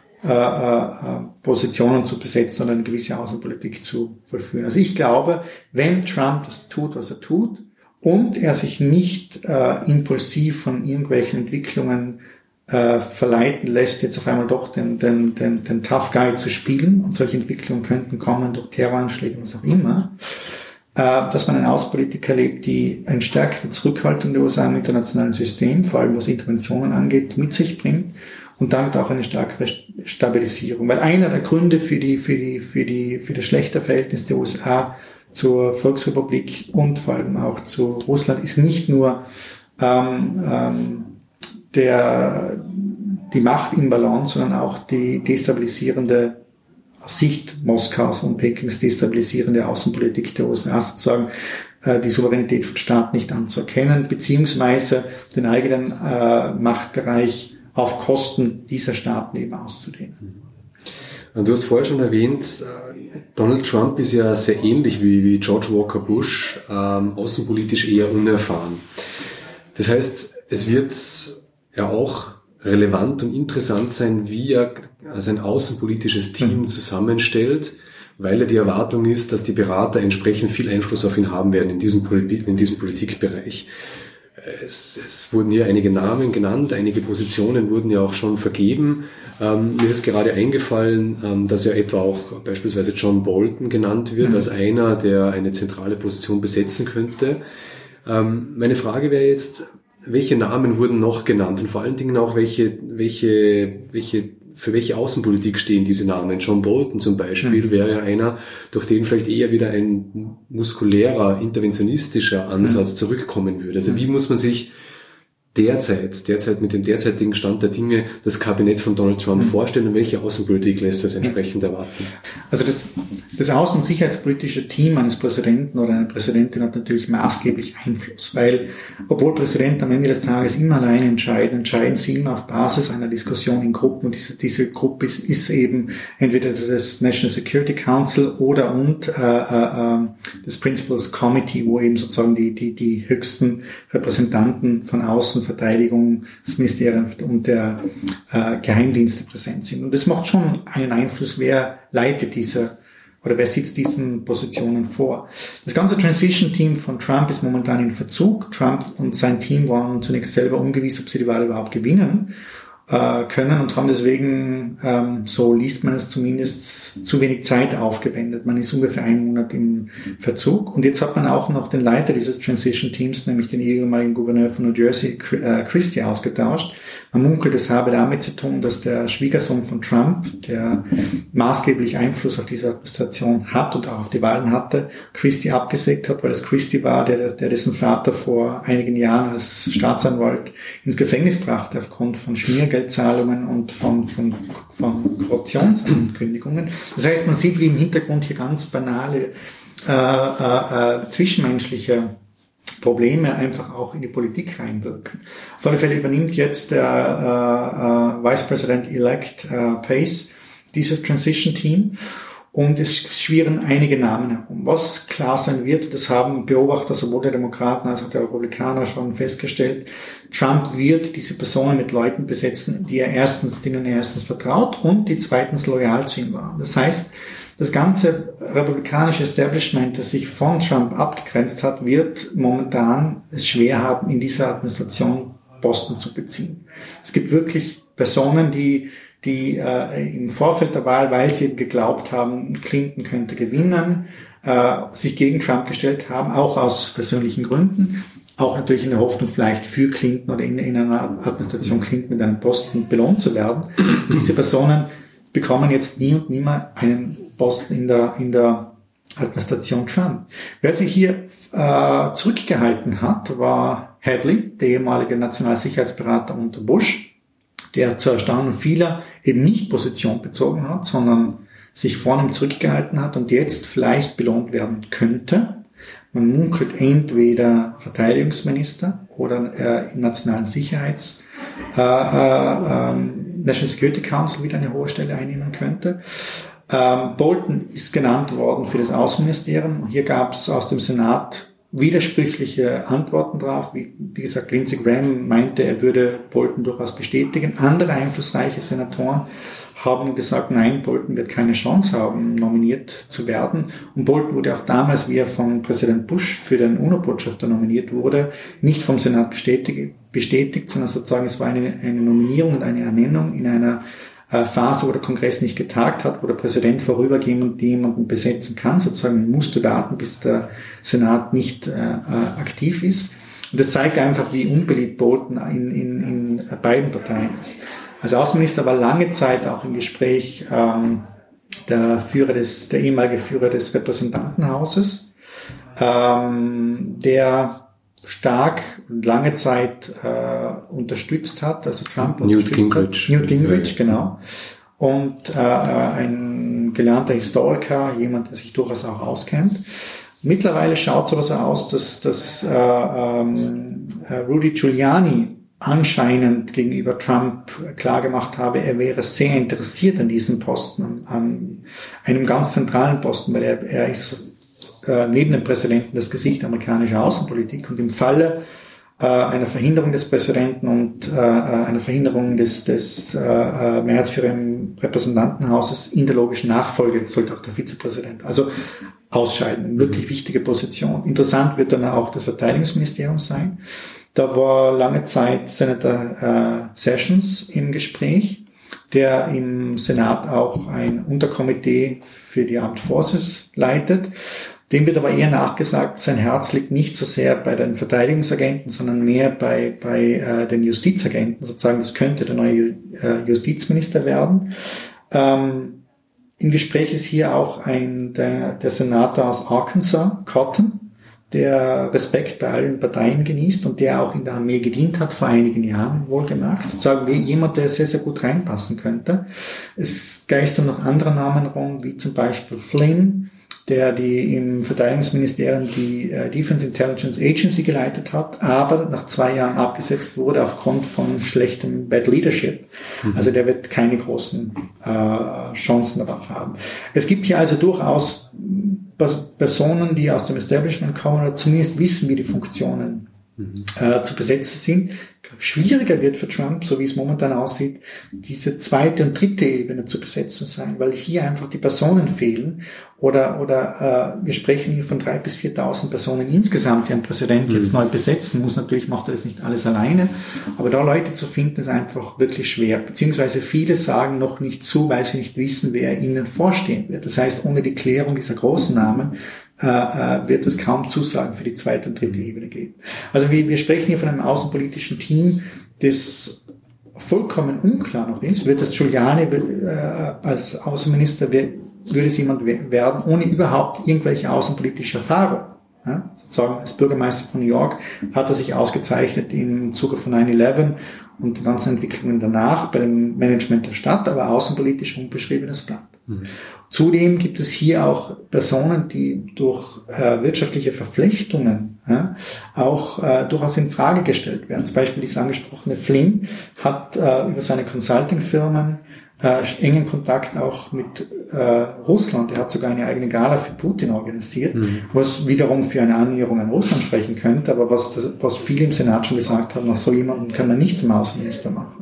Positionen zu besetzen oder eine gewisse Außenpolitik zu vollführen. Also ich glaube, wenn Trump das tut, was er tut, und er sich nicht impulsiv von irgendwelchen Entwicklungen verleiten lässt, jetzt auf einmal doch den Tough Guy zu spielen, und solche Entwicklungen könnten kommen durch Terroranschläge, was auch immer, dass man eine Außenpolitik erlebt, die eine stärkere Zurückhaltung der USA im internationalen System, vor allem was Interventionen angeht, mit sich bringt, und damit auch eine stärkere Stabilisierung. Weil einer der Gründe für das schlechte Verhältnis der USA zur Volksrepublik und vor allem auch zu Russland ist nicht nur die Machtimbalance, sondern auch die destabilisierende, aus Sicht Moskaus und Pekings destabilisierende Außenpolitik der USA, sozusagen die Souveränität von Staaten nicht anzuerkennen, beziehungsweise den eigenen Machtbereich auf Kosten dieser Staaten eben auszudehnen. Du hast vorher schon erwähnt, Donald Trump ist ja sehr ähnlich wie George Walker Bush, außenpolitisch eher unerfahren. Das heißt, es wird ja auch relevant und interessant sein, wie er sein außenpolitisches Team zusammenstellt, weil ja die Erwartung ist, dass die Berater entsprechend viel Einfluss auf ihn haben werden in diesem Politikbereich. Es wurden hier einige Namen genannt, einige Positionen wurden ja auch schon vergeben. Mir ist gerade eingefallen, dass ja etwa auch beispielsweise John Bolton genannt wird als einer, der eine zentrale Position besetzen könnte. Meine Frage wäre jetzt, welche Namen wurden noch genannt und vor allen Dingen auch für welche Außenpolitik stehen diese Namen? John Bolton zum Beispiel wäre ja einer, durch den vielleicht eher wieder ein muskulärer, interventionistischer Ansatz zurückkommen würde. Also wie muss man sich derzeit mit dem derzeitigen Stand der Dinge das Kabinett von Donald Trump vorstellen und welche Außenpolitik lässt das entsprechend erwarten? Also Das außen- und sicherheitspolitische Team eines Präsidenten oder einer Präsidentin hat natürlich maßgeblich Einfluss, weil, obwohl Präsidenten am Ende des Tages immer alleine entscheiden sie immer auf Basis einer Diskussion in Gruppen, und diese Gruppe ist eben entweder das National Security Council oder das Principals Committee, wo eben sozusagen die höchsten Repräsentanten von Außenverteidigungsministerien und der Geheimdienste präsent sind. Und das macht schon einen Einfluss, wer leitet wer sitzt diesen Positionen vor. Das ganze Transition-Team von Trump ist momentan in Verzug. Trump und sein Team waren zunächst selber ungewiss, ob sie die Wahl überhaupt gewinnen können, und haben deswegen, so liest man es zumindest, zu wenig Zeit aufgewendet. Man ist ungefähr 1 Monat im Verzug. Und jetzt hat man auch noch den Leiter dieses Transition-Teams, nämlich den ehemaligen Gouverneur von New Jersey, Christie, ausgetauscht. Man munkelt, es habe damit zu tun, dass der Schwiegersohn von Trump, der maßgeblich Einfluss auf diese Administration hat und auch auf die Wahlen hatte, Christie abgesägt hat, weil es Christie war, der dessen Vater vor einigen Jahren als Staatsanwalt ins Gefängnis brachte aufgrund von Schmiergeldzahlungen und von Korruptionsankündigungen. Das heißt, man sieht, wie im Hintergrund hier ganz banale zwischenmenschliche Probleme einfach auch in die Politik reinwirken. Auf alle Fälle übernimmt jetzt der Vice President-elect Pace dieses Transition-Team, und es schwirren einige Namen herum. Was klar sein wird, das haben Beobachter sowohl der Demokraten als auch der Republikaner schon festgestellt: Trump wird diese Personen mit Leuten besetzen, denen er erstens vertraut und die zweitens loyal zu ihm waren. Das heißt, das ganze republikanische Establishment, das sich von Trump abgegrenzt hat, wird momentan es schwer haben, in dieser Administration Posten zu beziehen. Es gibt wirklich Personen, die im Vorfeld der Wahl, weil sie eben geglaubt haben, Clinton könnte gewinnen, sich gegen Trump gestellt haben, auch aus persönlichen Gründen, auch natürlich in der Hoffnung, vielleicht für Clinton oder in einer Administration Clinton mit einem Posten belohnt zu werden. Und diese Personen bekommen jetzt nie und nimmer einen Posten in der Administration Trump. Wer sich hier zurückgehalten hat, war Hadley, der ehemalige Nationalsicherheitsberater unter Bush, der zur Erstaunung vieler eben nicht Position bezogen hat, sondern sich vornehm zurückgehalten hat und jetzt vielleicht belohnt werden könnte. Man munkelt entweder Verteidigungsminister oder im nationalen National Security Council wieder eine hohe Stelle einnehmen könnte. Bolton ist genannt worden für das Außenministerium. Hier gab es aus dem Senat widersprüchliche Antworten drauf. Wie gesagt, Lindsey Graham meinte, er würde Bolton durchaus bestätigen. Andere einflussreiche Senatoren haben gesagt, nein, Bolton wird keine Chance haben, nominiert zu werden. Und Bolton wurde auch damals, wie er von Präsident Bush für den UNO-Botschafter nominiert wurde, nicht vom Senat bestätigt, sondern sozusagen es war eine Nominierung und eine Ernennung in einer Phase, wo der Kongress nicht getagt hat, wo der Präsident vorübergehend jemanden besetzen kann. Sozusagen musst du warten, bis der Senat nicht aktiv ist. Und das zeigt einfach, wie unbeliebt Bolton in beiden Parteien ist. Als Außenminister war lange Zeit auch im Gespräch der ehemalige Führer des Repräsentantenhauses, der stark und lange Zeit unterstützt hat, also Trump Newt Gingrich. Newt Gingrich, genau. Und ein gelernter Historiker, jemand, der sich durchaus auch auskennt. Mittlerweile schaut so aus, dass Rudy Giuliani anscheinend gegenüber Trump klargemacht habe, er wäre sehr interessiert an diesem Posten, an einem ganz zentralen Posten, weil er ist neben dem Präsidenten das Gesicht amerikanischer Außenpolitik, und im Falle einer Verhinderung des Präsidenten und einer Verhinderung des Mehrheitsführers im Repräsentantenhauses in der logischen Nachfolge sollte auch der Vizepräsident also ausscheiden. Wirklich wichtige Position. Interessant wird dann auch das Verteidigungsministerium sein. Da war lange Zeit Senator Sessions im Gespräch, der im Senat auch ein Unterkomitee für die Armed Forces leitet. Dem wird aber eher nachgesagt, sein Herz liegt nicht so sehr bei den Verteidigungsagenten, sondern mehr bei den Justizagenten. Sozusagen, das könnte der neue Justizminister werden. Im Gespräch ist hier auch der Senator aus Arkansas, Cotton, der Respekt bei allen Parteien genießt und der auch in der Armee gedient hat, vor einigen Jahren wohlgemerkt. Sozusagen wie jemand, der sehr, sehr gut reinpassen könnte. Es geistern noch andere Namen rum, wie zum Beispiel Flynn, der die im Verteidigungsministerium die Defense Intelligence Agency geleitet hat, aber nach 2 Jahren abgesetzt wurde aufgrund von schlechtem Bad Leadership. Also der wird keine großen Chancen darauf haben. Es gibt hier also durchaus Personen, die aus dem Establishment kommen oder zumindest wissen, wie die Funktionen zu besetzen sind. Ich glaube, schwieriger wird für Trump, so wie es momentan aussieht, diese 2. und 3. Ebene zu besetzen sein, weil hier einfach die Personen fehlen oder wir sprechen hier von 3.000 bis 4.000 Personen insgesamt, die ein Präsident jetzt neu besetzen muss. Natürlich macht er das nicht alles alleine, aber da Leute zu finden, ist einfach wirklich schwer, beziehungsweise viele sagen noch nicht zu, weil sie nicht wissen, wer ihnen vorstehen wird. Das heißt, ohne die Klärung dieser großen Namen wird es kaum Zusagen für die 2. und 3. Ebene geben. Also wir sprechen hier von einem außenpolitischen Team, das vollkommen unklar noch ist. Wird das Giuliani als Außenminister, würde es jemand werden, ohne überhaupt irgendwelche außenpolitische Erfahrung. Ja, sozusagen als Bürgermeister von New York hat er sich ausgezeichnet im Zuge von 9/11 und den ganzen Entwicklungen danach bei dem Management der Stadt, aber außenpolitisch unbeschriebenes Blatt. Zudem gibt es hier auch Personen, die durch wirtschaftliche Verflechtungen auch durchaus in Frage gestellt werden. Zum Beispiel dieser angesprochene Flynn hat über seine Consulting-Firmen engen Kontakt auch mit Russland. Er hat sogar eine eigene Gala für Putin organisiert, was wiederum für eine Annäherung an Russland sprechen könnte, aber was viele im Senat schon gesagt haben, nach so jemandem kann man nichts zum Außenminister machen.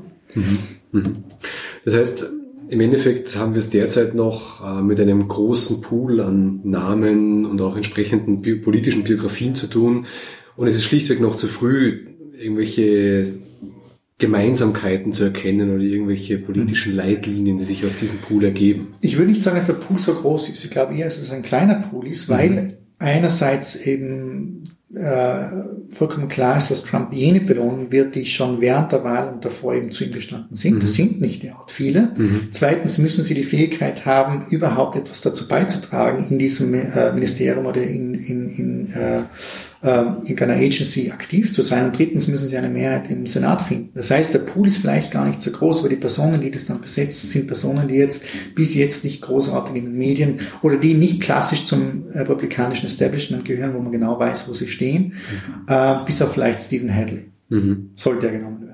Das heißt, im Endeffekt haben wir es derzeit noch mit einem großen Pool an Namen und auch entsprechenden politischen Biografien zu tun. Und es ist schlichtweg noch zu früh, irgendwelche Gemeinsamkeiten zu erkennen oder irgendwelche politischen Leitlinien, die sich aus diesem Pool ergeben. Ich würde nicht sagen, dass der Pool so groß ist. Ich glaube eher, dass es ein kleiner Pool ist, weil einerseits eben vollkommen klar ist, dass Trump jene belohnen wird, die schon während der Wahl und davor eben zu ihm gestanden sind. Das sind nicht derart viele. Zweitens müssen sie die Fähigkeit haben, überhaupt etwas dazu beizutragen, in diesem Ministerium oder in einer Agency aktiv zu sein. Und drittens müssen sie eine Mehrheit im Senat finden. Das heißt, der Pool ist vielleicht gar nicht so groß, aber die Personen, die das dann besetzen, sind Personen, die jetzt bis jetzt nicht großartig in den Medien oder die nicht klassisch zum republikanischen Establishment gehören, wo man genau weiß, wo sie stehen, bis auf vielleicht Stephen Hadley. Sollte er genommen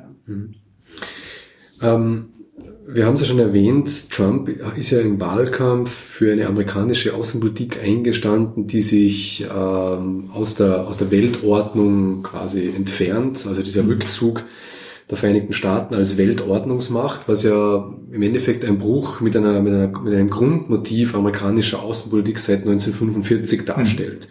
werden. Wir haben es ja schon erwähnt, Trump ist ja im Wahlkampf für eine amerikanische Außenpolitik eingestanden, die sich aus der Weltordnung quasi entfernt, also dieser Rückzug der Vereinigten Staaten als Weltordnungsmacht, was ja im Endeffekt ein Bruch mit einem Grundmotiv amerikanischer Außenpolitik seit 1945 darstellt.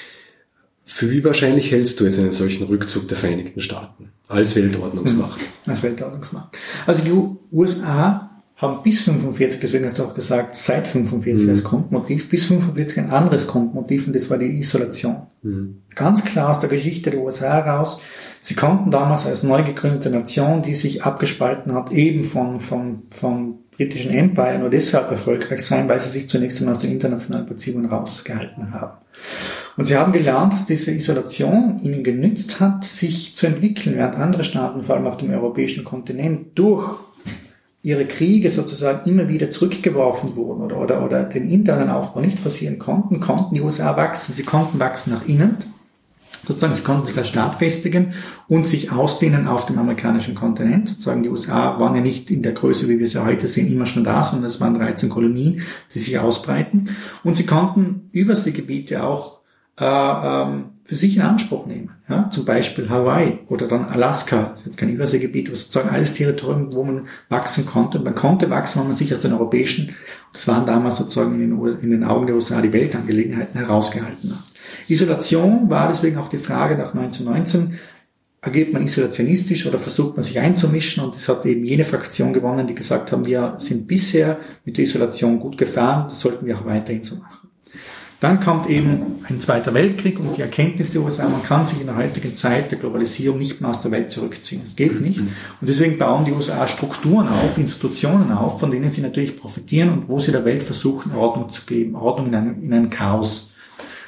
Für wie wahrscheinlich hältst du jetzt einen solchen Rückzug der Vereinigten Staaten als Weltordnungsmacht? Als Weltordnungsmacht. Also die USA haben bis 45, deswegen hast du auch gesagt, seit 45 als Grundmotiv, bis 45 ein anderes Grundmotiv und das war die Isolation. Ganz klar aus der Geschichte der USA heraus, sie konnten damals als neu gegründete Nation, die sich abgespalten hat, eben vom britischen Empire, nur deshalb erfolgreich sein, weil sie sich zunächst einmal aus den internationalen Beziehungen rausgehalten haben. Und sie haben gelernt, dass diese Isolation ihnen genützt hat, sich zu entwickeln, während andere Staaten, vor allem auf dem europäischen Kontinent, durch ihre Kriege sozusagen immer wieder zurückgeworfen wurden oder den internen Aufbau nicht forcieren konnten die USA wachsen. Sie konnten wachsen nach innen, sozusagen sie konnten sich als Staat festigen und sich ausdehnen auf dem amerikanischen Kontinent. Sozusagen die USA waren ja nicht in der Größe, wie wir sie heute sehen, immer schon da, sondern es waren 13 Kolonien, die sich ausbreiten. Und sie konnten Überseegebiete auch für sich in Anspruch nehmen. Ja, zum Beispiel Hawaii oder dann Alaska. Das ist jetzt kein Überseegebiet, aber sozusagen alles Territorium, wo man wachsen konnte. Und man konnte wachsen, wenn man sich aus den europäischen, das waren damals sozusagen in den Augen der USA die Weltangelegenheiten, herausgehalten hat. Isolation war deswegen auch die Frage nach 1919, agiert man isolationistisch oder versucht man sich einzumischen? Und es hat eben jene Fraktion gewonnen, die gesagt haben, wir sind bisher mit der Isolation gut gefahren, das sollten wir auch weiterhin so machen. Dann kommt eben ein Zweiter Weltkrieg und die Erkenntnis der USA, man kann sich in der heutigen Zeit der Globalisierung nicht mehr aus der Welt zurückziehen. Es geht nicht. Und deswegen bauen die USA Strukturen auf, Institutionen auf, von denen sie natürlich profitieren und wo sie der Welt versuchen, Ordnung zu geben, Ordnung in ein Chaos.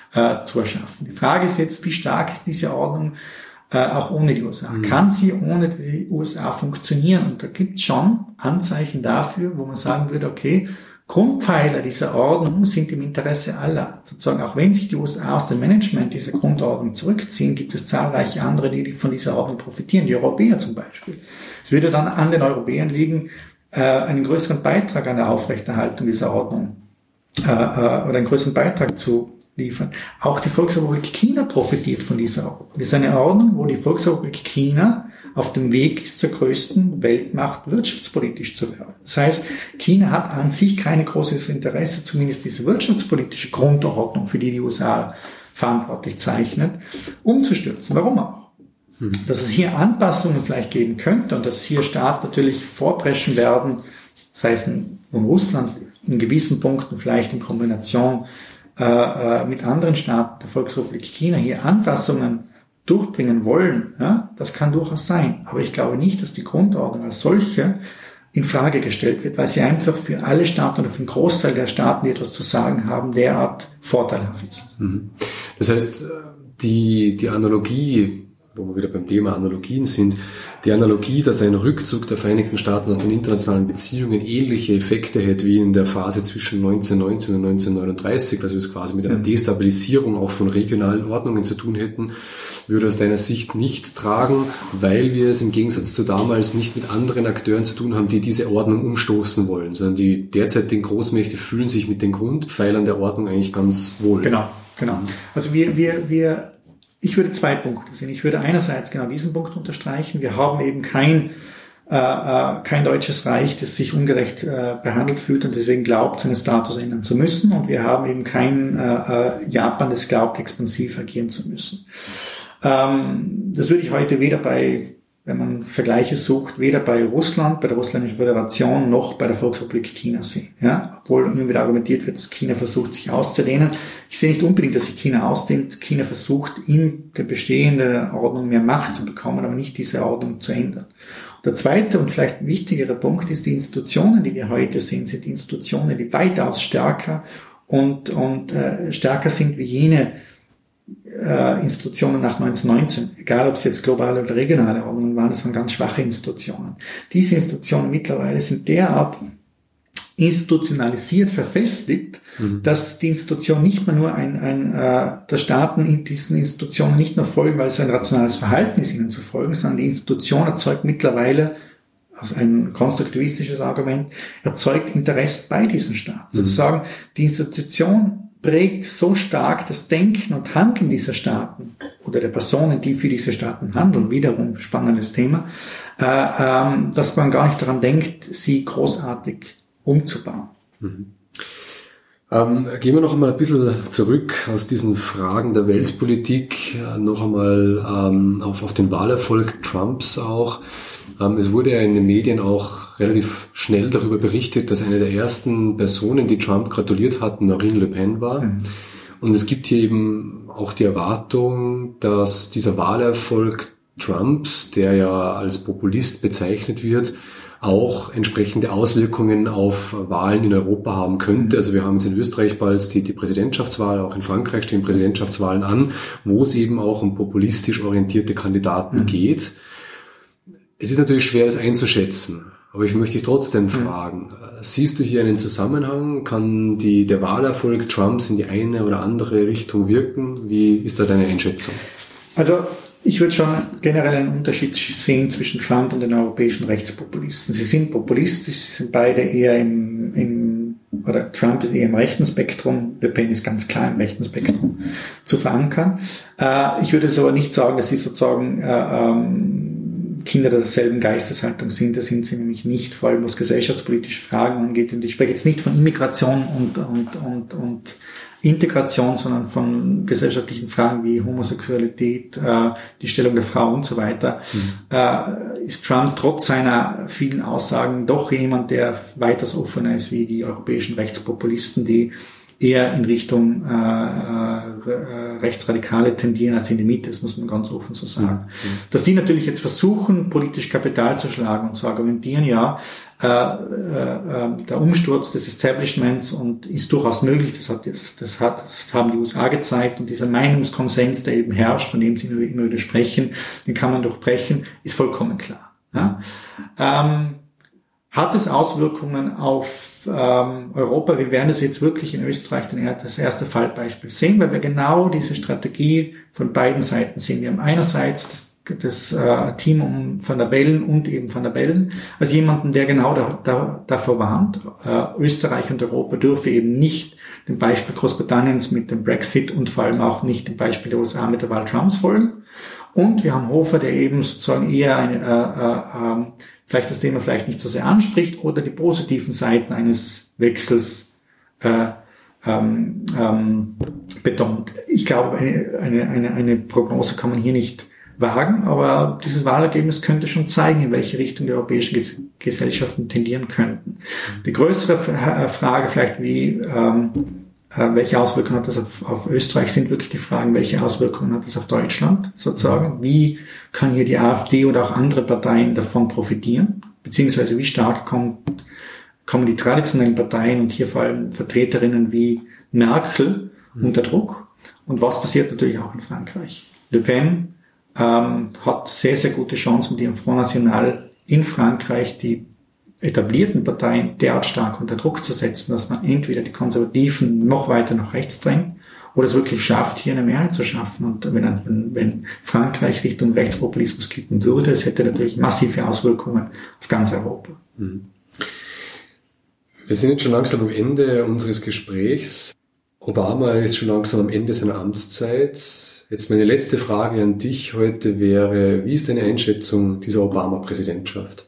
zu erschaffen. Die Frage ist jetzt, wie stark ist diese Ordnung auch ohne die USA? Kann sie ohne die USA funktionieren? Und da gibt es schon Anzeichen dafür, wo man sagen würde, okay, Grundpfeiler dieser Ordnung sind im Interesse aller. Sozusagen, auch wenn sich die USA aus dem Management dieser Grundordnung zurückziehen, gibt es zahlreiche andere, die von dieser Ordnung profitieren, die Europäer zum Beispiel. Es würde dann an den Europäern liegen, einen größeren Beitrag an der Aufrechterhaltung dieser Ordnung oder einen größeren Beitrag zu liefern. Auch die Volksrepublik China profitiert von dieser Ordnung. Das ist eine Ordnung, wo die Volksrepublik China auf dem Weg ist, zur größten Weltmacht wirtschaftspolitisch zu werden. Das heißt, China hat an sich kein großes Interesse, zumindest diese wirtschaftspolitische Grundordnung, für die die USA verantwortlich zeichnet, umzustürzen. Warum auch? Dass es hier Anpassungen vielleicht geben könnte und dass hier Staaten natürlich vorpreschen werden, sei es in Russland in gewissen Punkten vielleicht in Kombination mit anderen Staaten der Volksrepublik China hier Anpassungen durchbringen wollen, ja, das kann durchaus sein. Aber ich glaube nicht, dass die Grundordnung als solche in Frage gestellt wird, weil sie einfach für alle Staaten oder für den Großteil der Staaten, die etwas zu sagen haben, derart vorteilhaft ist. Das heißt, die Analogie, wo wir wieder beim Thema Analogien sind, die Analogie, dass ein Rückzug der Vereinigten Staaten aus den internationalen Beziehungen ähnliche Effekte hätte wie in der Phase zwischen 1919 und 1939, dass wir es quasi mit einer Destabilisierung auch von regionalen Ordnungen zu tun hätten, würde aus deiner Sicht nicht tragen, weil wir es im Gegensatz zu damals nicht mit anderen Akteuren zu tun haben, die diese Ordnung umstoßen wollen, sondern die derzeitigen Großmächte fühlen sich mit den Grundpfeilern der Ordnung eigentlich ganz wohl. Genau. Also ich würde zwei Punkte sehen. Ich würde einerseits genau diesen Punkt unterstreichen. Wir haben eben kein deutsches Reich, das sich ungerecht behandelt fühlt und deswegen glaubt, seinen Status ändern zu müssen. Und wir haben eben kein Japan, das glaubt, expansiv agieren zu müssen. Das würde ich heute weder wenn man Vergleiche sucht, weder bei Russland, bei der Russlandischen Föderation, noch bei der Volksrepublik China sehen. Ja? Obwohl immer wieder argumentiert wird, dass China versucht, sich auszudehnen. Ich sehe nicht unbedingt, dass sich China ausdehnt. China versucht, in der bestehenden Ordnung mehr Macht zu bekommen, aber nicht diese Ordnung zu ändern. Und der zweite und vielleicht wichtigere Punkt ist, die Institutionen, die wir heute sehen, sind Institutionen, die weitaus stärker und stärker sind wie jene Institutionen nach 1919, egal ob es jetzt globale oder regionale Ordnungen waren, das waren ganz schwache Institutionen. Diese Institutionen mittlerweile sind derart institutionalisiert, verfestigt, dass die Institutionen nicht mehr nur dass Staaten in diesen Institutionen nicht nur folgen, weil es ein rationales Verhalten ist, ihnen zu folgen, sondern die Institution erzeugt mittlerweile, also ein konstruktivistisches Argument, erzeugt Interesse bei diesen Staaten. Sozusagen, die Institution prägt so stark das Denken und Handeln dieser Staaten oder der Personen, die für diese Staaten handeln, wiederum spannendes Thema, dass man gar nicht daran denkt, sie großartig umzubauen. Gehen wir noch einmal ein bisschen zurück aus diesen Fragen der Weltpolitik, noch einmal auf den Wahlerfolg Trumps auch. Es wurde ja in den Medien auch relativ schnell darüber berichtet, dass eine der ersten Personen, die Trump gratuliert hatten, Marine Le Pen war. Und es gibt hier eben auch die Erwartung, dass dieser Wahlerfolg Trumps, der ja als Populist bezeichnet wird, auch entsprechende Auswirkungen auf Wahlen in Europa haben könnte. Also wir haben jetzt in Österreich bald die Präsidentschaftswahl, auch in Frankreich stehen Präsidentschaftswahlen an, wo es eben auch um populistisch orientierte Kandidaten geht. Es ist natürlich schwer, das einzuschätzen, aber ich möchte dich trotzdem fragen, siehst du hier einen Zusammenhang? Kann der Wahlerfolg Trumps in die eine oder andere Richtung wirken? Wie ist da deine Einschätzung? Also ich würde schon generell einen Unterschied sehen zwischen Trump und den europäischen Rechtspopulisten. Sie sind populistisch, sie sind beide eher oder Trump ist eher im rechten Spektrum, Le Pen ist ganz klar im rechten Spektrum zu verankern. Ich würde es aber nicht sagen, dass sie sozusagen Kinder derselben Geisteshaltung sind. Das sind sie nämlich nicht, vor allem was gesellschaftspolitische Fragen angeht. Und ich spreche jetzt nicht von Immigration und Integration, sondern von gesellschaftlichen Fragen wie Homosexualität, die Stellung der Frau und so weiter. Ist Trump trotz seiner vielen Aussagen doch jemand, der weitaus offener ist wie die europäischen Rechtspopulisten, die eher in Richtung Rechtsradikale tendieren als in die Mitte, das muss man ganz offen so sagen. Dass die natürlich jetzt versuchen, politisch Kapital zu schlagen und zu argumentieren, ja, der Umsturz des Establishments und ist durchaus möglich, das haben die USA gezeigt, und dieser Meinungskonsens, der eben herrscht, von dem sie immer wieder sprechen, den kann man durchbrechen, ist vollkommen klar. Ja? Hat es Auswirkungen auf Europa? Wir werden das jetzt wirklich in Österreich das erste Fallbeispiel sehen, weil wir genau diese Strategie von beiden Seiten sehen. Wir haben einerseits das Team um Van der Bellen und eben Van der Bellen als jemanden, der genau davor warnt. Österreich und Europa dürfe eben nicht dem Beispiel Großbritanniens mit dem Brexit und vor allem auch nicht dem Beispiel der USA mit der Wahl Trumps folgen. Und wir haben Hofer, der eben sozusagen eher vielleicht das Thema vielleicht nicht so sehr anspricht oder die positiven Seiten eines Wechsels betont. Ich glaube, eine Prognose kann man hier nicht wagen, aber dieses Wahlergebnis könnte schon zeigen, in welche Richtung die europäischen Gesellschaften tendieren könnten. Die größere Frage vielleicht, welche Auswirkungen hat das auf Österreich, sind wirklich die Fragen, welche Auswirkungen hat das auf Deutschland sozusagen? Wie kann hier die AfD oder auch andere Parteien davon profitieren? Beziehungsweise wie stark kommen die traditionellen Parteien und hier vor allem Vertreterinnen wie Merkel unter Druck? Und was passiert natürlich auch in Frankreich? Le Pen hat sehr, sehr gute Chancen mit ihrem Front National in Frankreich die etablierten Parteien derart stark unter Druck zu setzen, dass man entweder die Konservativen noch weiter nach rechts drängt oder es wirklich schafft, hier eine Mehrheit zu schaffen. Und wenn Frankreich Richtung Rechtspopulismus kippen würde, es hätte natürlich massive Auswirkungen auf ganz Europa. Wir sind jetzt schon langsam am Ende unseres Gesprächs. Obama ist schon langsam am Ende seiner Amtszeit. Jetzt meine letzte Frage an dich heute wäre, wie ist deine Einschätzung dieser Obama-Präsidentschaft?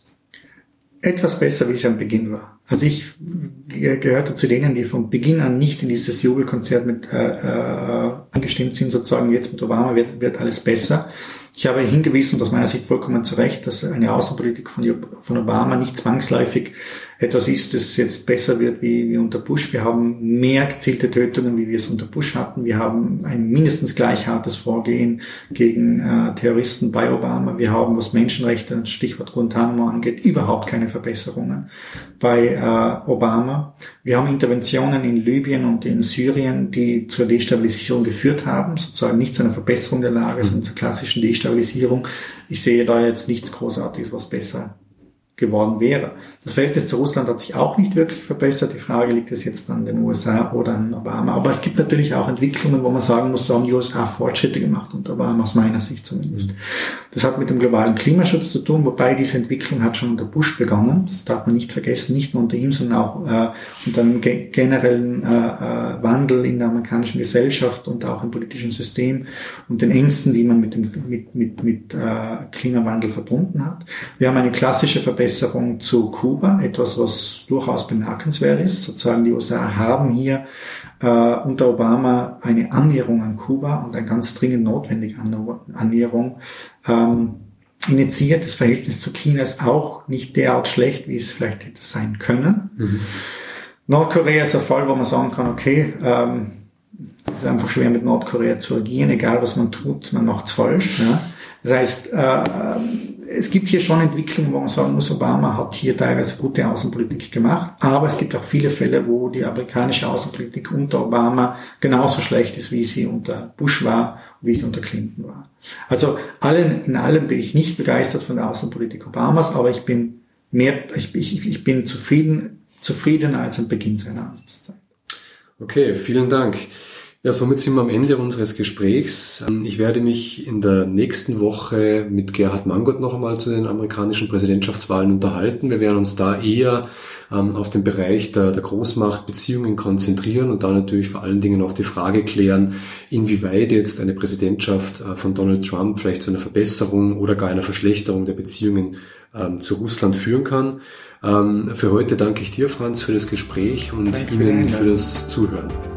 Etwas besser, wie es am Beginn war. Also ich gehörte zu denen, die von Beginn an nicht in dieses Jubelkonzert mit angestimmt sind, sozusagen jetzt mit Obama wird alles besser. Ich habe hingewiesen, und aus meiner Sicht vollkommen zu Recht, dass eine Außenpolitik von Obama nicht zwangsläufig etwas ist, das jetzt besser wird wie unter Bush. Wir haben mehr gezielte Tötungen, wie wir es unter Bush hatten. Wir haben ein mindestens gleich hartes Vorgehen gegen Terroristen bei Obama. Wir haben, was Menschenrechte, Stichwort Guantanamo angeht, überhaupt keine Verbesserungen bei Obama. Wir haben Interventionen in Libyen und in Syrien, die zur Destabilisierung geführt haben, sozusagen nicht zu einer Verbesserung der Lage, sondern zur klassischen Destabilisierung. Ich sehe da jetzt nichts Großartiges, was besser geworden wäre. Das Verhältnis zu Russland hat sich auch nicht wirklich verbessert. Die Frage, liegt es jetzt an den USA oder an Obama? Aber es gibt natürlich auch Entwicklungen, wo man sagen muss, da haben die USA Fortschritte gemacht unter Obama, aus meiner Sicht zumindest. Das hat mit dem globalen Klimaschutz zu tun, wobei diese Entwicklung hat schon unter Bush begonnen. Das darf man nicht vergessen, nicht nur unter ihm, sondern auch unter einem generellen Wandel in der amerikanischen Gesellschaft und auch im politischen System und den Ängsten, die man mit Klimawandel verbunden hat. Wir haben eine klassische Verbesserung zu Kuba, etwas, was durchaus bemerkenswert ist. Sozusagen die USA haben hier unter Obama eine Annäherung an Kuba und eine ganz dringend notwendige Annäherung initiiert. Das Verhältnis zu China ist auch nicht derart schlecht, wie es vielleicht hätte sein können. Nordkorea ist ein Fall, wo man sagen kann, okay, es ist einfach schwer mit Nordkorea zu agieren, egal was man tut, man macht's falsch. Ja. Das heißt, es gibt hier schon Entwicklungen, wo man sagen muss, Obama hat hier teilweise gute Außenpolitik gemacht, aber es gibt auch viele Fälle, wo die amerikanische Außenpolitik unter Obama genauso schlecht ist, wie sie unter Bush war und wie sie unter Clinton war. Also in allem bin ich nicht begeistert von der Außenpolitik Obamas, aber ich bin zufriedener als am Beginn seiner Amtszeit. Okay, vielen Dank. Ja, somit sind wir am Ende unseres Gesprächs. Ich werde mich in der nächsten Woche mit Gerhard Mangot noch einmal zu den amerikanischen Präsidentschaftswahlen unterhalten. Wir werden uns da eher auf den Bereich der Großmachtbeziehungen konzentrieren und da natürlich vor allen Dingen auch die Frage klären, inwieweit jetzt eine Präsidentschaft von Donald Trump vielleicht zu einer Verbesserung oder gar einer Verschlechterung der Beziehungen zu Russland führen kann. Für heute danke ich dir, Franz, für das Gespräch und Ihnen für das Zuhören.